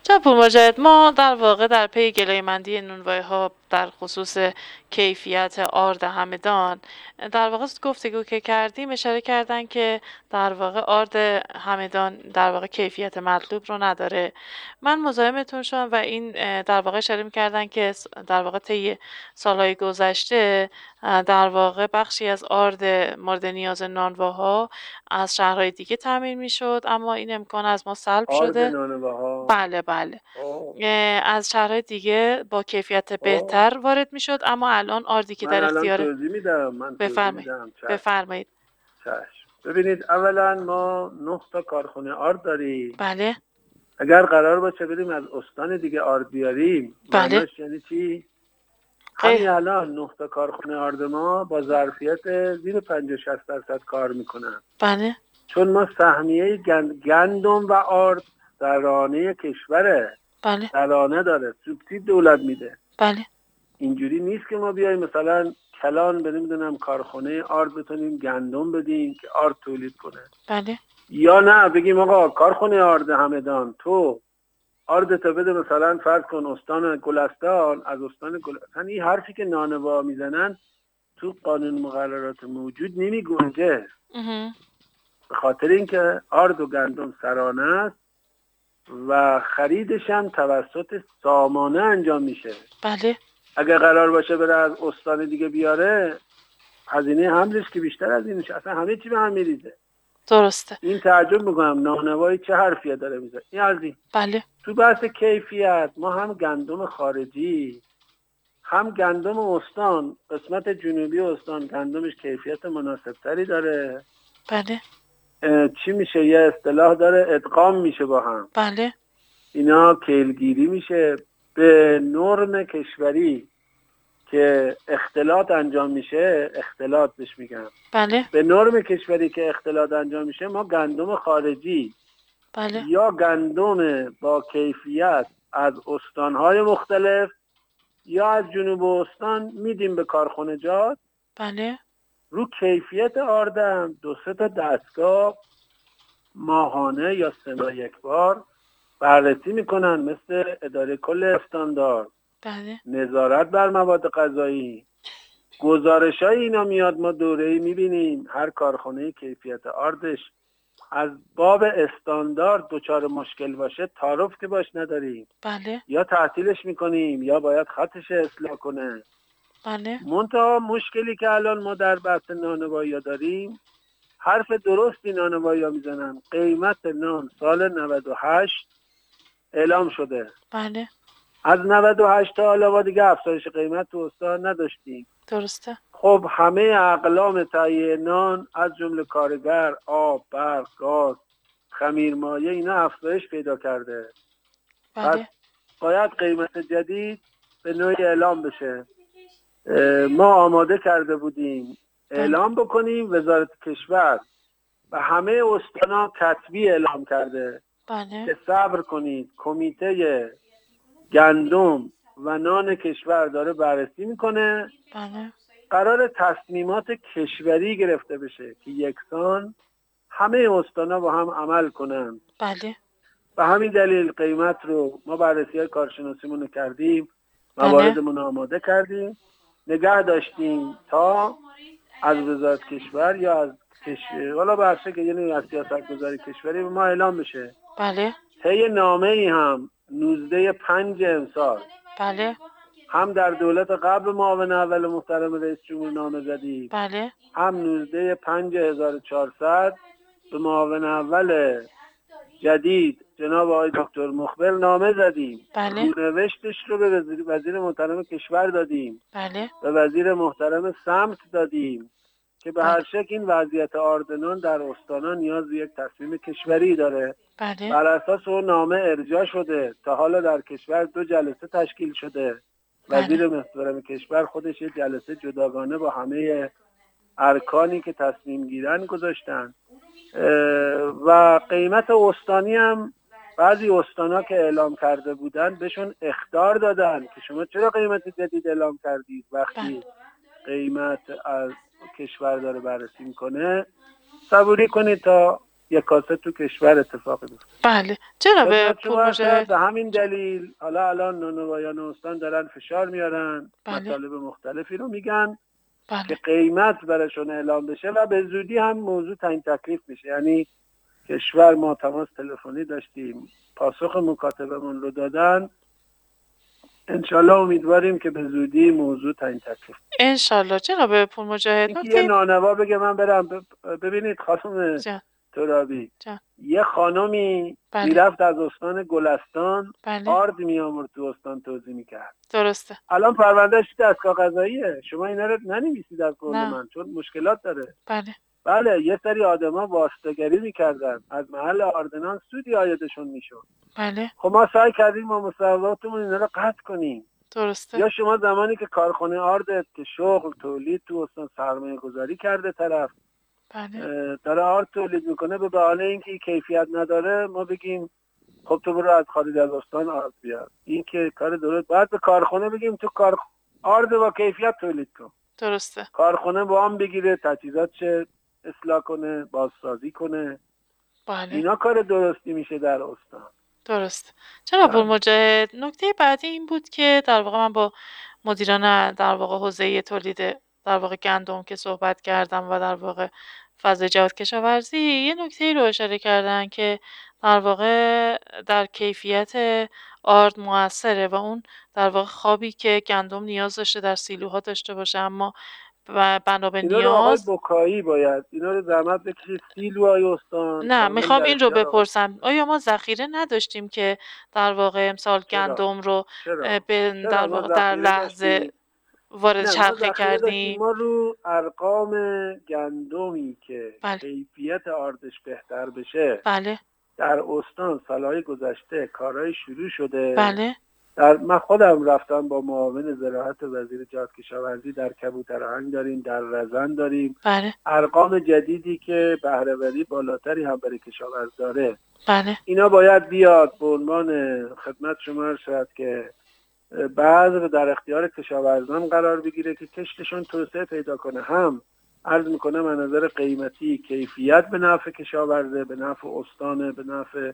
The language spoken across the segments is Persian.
جواد مجاهد، ما در واقع در پی گلایه‌مندی نونوایی‌ها در خصوص کیفیت آرد همدان در واقع گفتگو که کردیم اشاره کردن که در واقع آرد همدان در واقع کیفیت مطلوب رو نداره. من مزاحمتون شدم و این در واقع اشاره می‌کردن که در واقع طی سالهای گذشته در واقع بخشی از آرد مورد نیاز نانواها از شهرهای دیگه تامین میشد، اما این امکان از ما سلب آرد شده. نانواها بله بله. از شهرهای دیگه با کیفیت بهتر وارد میشد، اما الان آردی که در من الان اختیار توضیح میدم. بفرمایید. بفرمایید. چشم. ببینید، اولا ما 9 تا کارخونه آرد داریم. بله اگر قرار باشه بریم از استان دیگه آرد بیاریم، بله. معناش یعنی چی؟ همین الان 9 تا کارخونه آرد ما با ظرفیت زیر 50-60% کار میکنن. بله چون ما سهمیه گندم و آرد سرانه کشوره. بله سرانه داره، سوبسید دولت میده. بله اینجوری نیست که ما بیایم مثلا کلان نمیدونم کارخونه آرد بتونیم گندم بدیم که آرد تولید کنه. بله یا نه بگیم آقا کارخونه آرد همدان تو آردتو بده مثلا فرض کن استان گلستان، از استان گلستان. این حرفی که نانوا میزنن تو قانون مقررات موجود نمیگنجه، به خاطر اینکه آرد و گندم سرانه است و خریدش هم توسط سامانه انجام میشه. بله اگه قرار باشه بره از استان دیگه بیاره، هزینه حملش که بیشتر از اینش، اصلا همه چی به هم میریزه. درسته. این تعجب میکنم نانوایی چه حرفیه داره میزنه. این از این. بله تو بحث کیفیت، ما هم گندم خارجی هم گندم استان، قسمت جنوبی استان گندمش کیفیت مناسب تری داره. بله چی میشه، یه اصطلاح داره، ادغام میشه با هم. بله اینا کیلگیری میشه به نرم کشوری که اختلاط انجام میشه. اختلاط بهش میگن. بله به نرم کشوری که اختلاط انجام میشه، ما گندم خارجی بله یا گندم با کیفیت از استانهای مختلف یا از جنوب استان میدیم به کارخانجات. بله رو کیفیت آردم 2-3 تا دستگاه ماهانه یا 3 ماه یک بار بررسی میکنن، مثل اداره کل استاندارد، بله نظارت بر مواد غذایی. گزارشای اینا میاد، ما دوره‌ای میبینیم هر کارخانه کیفیت آردش از باب استاندارد دچار مشکل باشه تعارف که باش نداریم. بله یا تعطیلش میکنیم یا باید خطش اصلاح کنه. بله منتها مشکلی که الان ما در بحث نانوایی داریم، حرف درستی نانوایی میزنن. قیمت نان سال 98 اعلام شده. بله از 98 تا حالا ما دیگه افزایش قیمت تو استان نداشتیم. درسته. خب همه اقلام تهیه نان از جمله کارگر، آب، برق، گاز، خمیرمایه، اینا افزایش پیدا کرده. پس بله باید قیمت جدید به نوعی اعلام بشه. ما آماده کرده بودیم اعلام بکنیم. وزارت کشور و همه استانا کتبی اعلام کرده بله که صبر کنید، کمیته گندم و نان کشور داره بررسی میکنه. بله قرار تصمیمات کشوری گرفته بشه که یکسان همه استانا با هم عمل کنن. بله و همین دلیل قیمت رو ما بررسی های کارشناسیمون رو کردیم، بله مواردمون اعماده کردیم، نگه داشتیم تا از وزارت کشور یا از والا بحثه که یعنی از سیاست گذاری کشوری به ما اعلام بشه. بله طی نامه ای هم 19/5 امسال بله هم در دولت قبل معاون اول محترم رئیس جمهور نامه زدیم، بله هم 19/5/1400 به معاون اول جدید جناب آقای دکتر مخبر نامه زدیم. بله رونوشتش رو به وزیر محترم کشور دادیم، بله به وزیر محترم سمت دادیم که به هر شکل این وضعیت آردنان در استان‌ها نیاز به یک تصمیم کشوری داره. بله بر اساس اون نامه ارجاع شده. تا حالا در کشور 2 جلسه تشکیل شده. وزیر محترم کشور خودش یه جلسه جداگانه با همه ارکانی که تصمیم گیرن گذاشتن. و قیمت استانی هم بعضی استانا که اعلام کرده بودن بهشون اخطار دادن که شما چرا قیمت جدید اعلام کردید وقتی قیمت از کشور داره بررسی میکنه. صبوری کنید تا یک کاسه تو کشور اتفاق بیفته. بله جناب خدمت پور شما عرض شود مجاهد. به همین دلیل حالا الان نونوایان استان دارن فشار میارن، بله مطالب مختلفی رو میگن که بله قیمت براشون اعلام بشه و به زودی هم موضوع تعیین تکلیف میشه. یعنی کشور ما تماس تلفنی داشتیم، پاسخ مکاتبمون رو دادن. انشالله امیدواریم که به زودی موضوع تعیین تکلیف. انشالله جناب پور مجاهد. اینکه یه نکته نانوا بگه من برم ببینید خانم جان ترابی، جان یه خانمی بله میرفت از استان گلستان بله آرد میامورد تو استان توزیع میکرد. درسته. الان پروندهش دستگاه قضاییه، شما اینا رو ننویسید از قول نه من چون مشکلات داره. بله بله یه سری آدما واسطه‌گری میکردن، از محل آردنان سودی عایدشون میشد. بله خب ما سعی کردیم ما مصوباتمون اینا رو قطع کنیم. درسته. یا شما زمانی که کارخانه آردت که شغل تولید تو استان سرمایه گذاری کرده طرف بله داره آرد تولید میکنه، به بهانه اینکه کیفیت نداره ما بگیم خب تو برو از خارج از استان آرد بیار، این که کار درست. باید به کارخانه بگیم تو آرد با کیفیت تولید کن. درسته. کارخانه وام بگیره، تجهیزات چه اصلاح کنه، بازسازی کنه. بله اینا کار درستی میشه در استان. درست. جناب پور بله. مجاهد نکته بعدی این بود که در واقع من با مدیران در واقع حوزه تولید در واقع گندم که صحبت کردم و در واقع فضای جهاد کشاورزی یه نکته رو اشاره کردن که در واقع در کیفیت آرد موثره و اون در واقع خوابی که گندم نیاز داشته در سیلوها داشته باشه، اما بنا به اینا رو آقای نیاز. بکایی باید اینا رو زحمت بکشید سیلوهای استان نه کامل میخوام در این رو اختیار آقای. بپرسم آیا ما ذخیره نداشتیم که در واقع امسال چرا گندم رو به چرا در ما واقع در ذخیره لحظه داشتیم؟ وارد نه ما چرخه ذخیره داشتیم. کردیم؟ ما رو ارقام گندمی که بله کیفیت آردش بهتر بشه بله در استان سالهای گذشته کارهای شروع شده. بله من خودم رفتم با معاون زراعت وزیر جهاد کشاورزی، در کبوترآهنگ داریم، در رزن داریم. بله ارقام جدیدی که بهره‌وری بالاتری هم برای کشاورز داره، بله اینا باید بیاد به عنوان خدمت شما عرض شد که بعض در اختیار کشاورزان قرار بگیره که کشتشون توسعه پیدا کنه. هم عرض میکنم از نظر قیمتی کیفیت به نفع کشاورزه، به نفع استانه، به نفع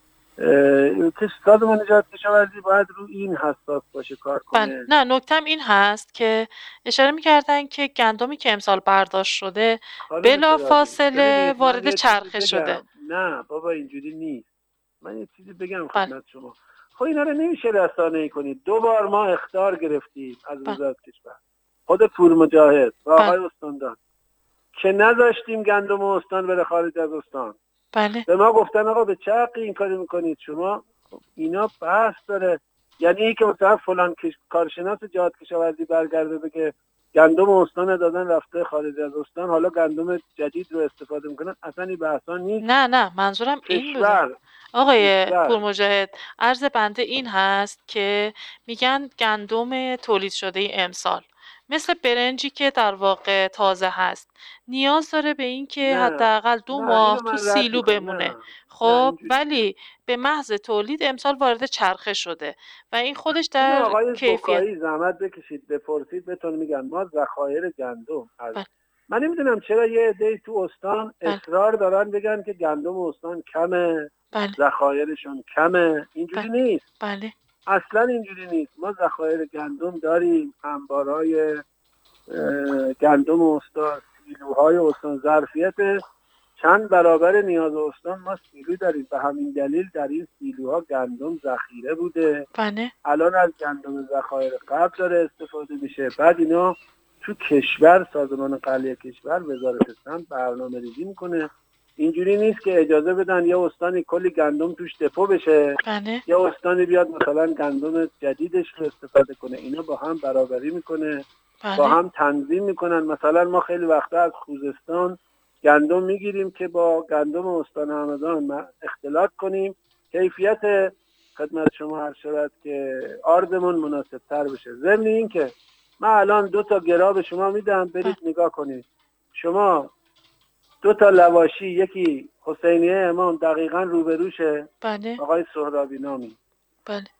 سازمان نجات کشاورزی باید رو این حساس باشه کار بله. کنه. نه نکتم این هست که اشاره میکردن که گندمی که امسال برداشت شده بلا فاصله وارد چرخه شده. نه بابا اینجوری نیست. من یه چیزی بگم بله خدمت شما. خب اینا رو نمیشه رسانه‌ای کنید. 2 بار ما اخطار گرفتیم از بله وزارت کشور، خود پور مجاهد و بله آقای استاندار، که نذاشتیم گندم استان بره خارج از استان. بله به ما گفتن آقا به چه حقی این کاری میکنید شما؟ اینا بحث داره. یعنی این که مثلا فلان کارشناس جهاد کشاورزی برگرده بگه گندم استان دادن رفته خارج از استان، حالا گندم جدید رو استفاده میکنن، اصلا این بحثا نیست. نه منظورم این بود آقای پور مجاهد. عرض بنده این هست که میگن گندم تولید شده امسال مثل برنجی که در واقع تازه هست نیاز داره به این که حداقل 2 ماه تو سیلو بمونه. خب ولی به محض تولید امسال وارد چرخه شده و این خودش در آقای کیفیت. بکایی زحمت بکشید بپرسید بهتون میگن ما ذخایر گندم من نمیدونم چرا یه عده‌ای تو استان اصرار دارن بگن که گندم استان کمه، ذخایرشون کمه. اینجوری نیست. بله اصلا اینجوری نیست. ما ذخایر گندم داریم، انبارهای گندم استان، سیلوهای استان، ظرفیت چند برابر نیاز استان ما سیلو داریم. به همین دلیل در این سیلوها گندم ذخیره بوده. بله الان از گندم ذخایر قبل داره استفاده میشه. بعد اینا تو کشور سازمان قلیه کشور وزارت سمت برنامه ریزی میکنه. اینجوری نیست که اجازه بدن یه استانی کلی گندم توش دپو بشه، بله یه استانی بیاد مثلا گندم جدیدش رو استفاده کنه. اینا با هم برابری میکنه. با هم تنظیم میکنن. مثلا ما خیلی وقتا از خوزستان گندم میگیریم که با گندم استان همدان اختلاط کنیم، کیفیت خدمت شما عرض شود که آردمون مناسب تر بشه. ضمن این که من الان 2 تا گرا به شما میدم، برید نگاه کنید. شما 2 تا لواشی، یکی حسینیه امام دقیقاً روبروشه، آقای سهرابی نامی،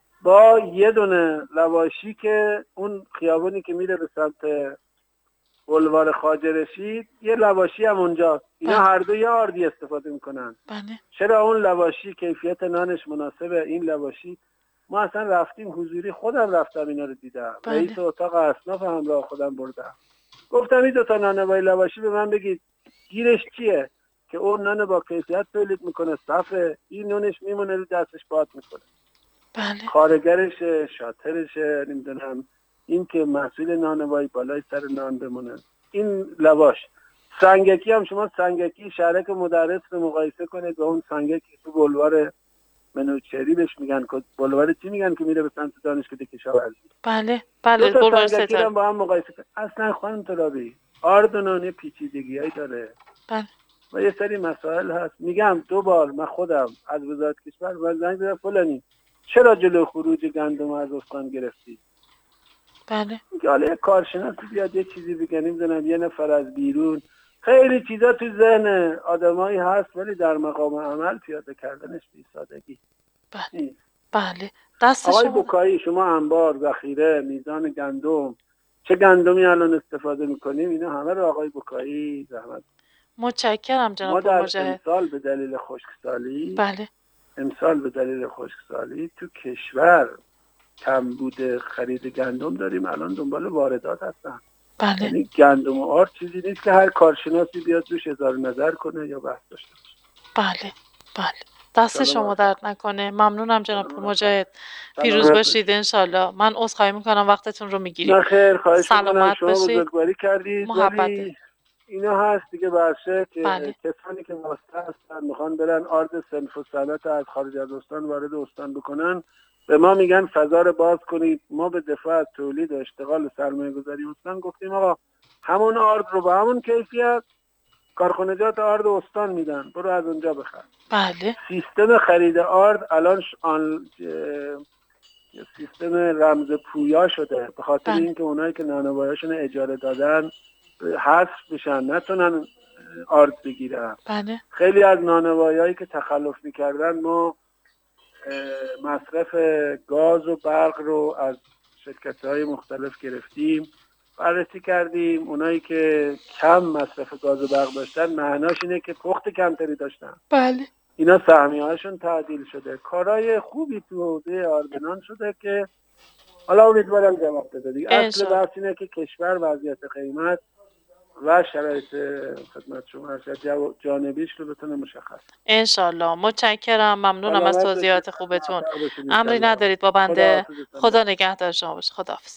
با یه دونه لواشی که اون خیابونی که میره به سمت بلوار خواجه رشید یه لواشی هم اونجا، اینا بله. هر دو یه آردی استفاده میکنن. بله چرا اون لواشی کیفیت نانش مناسبه، این لواشی ما اصلا رفتیم حضوری، خودم رفتم اینا رو دیدم. بله. رئیس اتاق اصناف همراه خودم بردم، گفتم این 2 تا نان وای لواشی به من بگید گیرش چیه که اون نان با کیفیت تولید میکنه، صفه، این نونش میمونه رو دستش باد میکنه. بله کارگرشه، شاطرشه، نمیدونم این که مسئول نانوایی بالای سر نان بمونه. این لواش سنگکی هم شما سنگکی شهرک مدرس رو مقایسه کنید با اون سنگکی تو بلوار منوچهری بهش میگن، بلوار چی میگن که میره به سمت دانشگاه کشاورزی. بله 2 تا بلوار سنگکی ستاره. رو با هم مقایسه کنید. اصلا خانم ترابی آرد و نان پیچیدگیایی داره بله و یه سری مسائل هست. میگم 2 بار من خودم از وزارت کشور و زنگ زدم فلانی چرا جلو خروج گندم از استان گرفتی؟ بله میگه حالا یه کارشناسی بیاد یه چیزی بگه، نمیدونم یه نفر از بیرون، خیلی چیزا تو ذهن آدمایی هست ولی در مقام عمل پیاده کردنش بی سادگی بله نیست. بله دست آقای شما. بوکایی شما انبار، ذخیره، میزان گندم، چه گندمی الان استفاده میکنیم اینا همه رو آقای بوکایی زحمت. متشکرم ما جناب در مجاهد. امسال به دلیل خشکسالی بله تو کشور کمبود خرید گندم داریم، الان دنبال واردات هستن. بله یعنی گندم و آرد چیزی نیست که هر کارشناسی بیاد روش اظهار نظر کنه یا بحث داشته باشه. بله بله دست شما درد نکنه. ممنونم جناب مجاهد. پیروز باشید انشالله. من عذرخواهی میکنم وقتتون رو میگیریم. نه خیر، خواهش میکنم، سلامت شما باشید. بزرگواری کردید. محبت ولی اینا هست دیگه برشه که بله. کسانی که واسطه هستن میخوان برن آرد صنف و صنعت از خارج از استان وارد استان بکنن، به ما میگن فضا رو باز کنید. ما به دفاع از تولید و اشتغال سرمایه گذاری استان گفتیم آقا همون آرد رو با همون کیفیت کارخانجات آرد استان میدن، برو از اونجا بخر. بله سیستم خرید آرد الان سیستم رمز پویا شده، به خاطر بله. اینکه اونایی که نانوایاشون اجاره دادن حذف بشن، نتونن آرد بگیرن. بله خیلی از نانوایایی که تخلف میکردن ما مصرف گاز و برق رو از شرکت‌های مختلف گرفتیم، بررسی کردیم. اونایی که کم مصرف گاز و برق داشتن معناش اینه که پخت کمتری داشتن، بله اینا سهمیه‌هاشون تعدیل شده. کارهای خوبی تو حوزه آردنان شده که حالا امیدوارم جواب بده دیگه. اصل بحث اینه که کشور وضعیت قیمت و شرایط خدمت شما ارشد جانبیش رو بتونه مشخص. انشالله. متشکرم. ممنونم از توضیحات خوبتون. امری ندارید با بنده. خداحافظ. خدا نگهدار شما باشه. خداحافظ.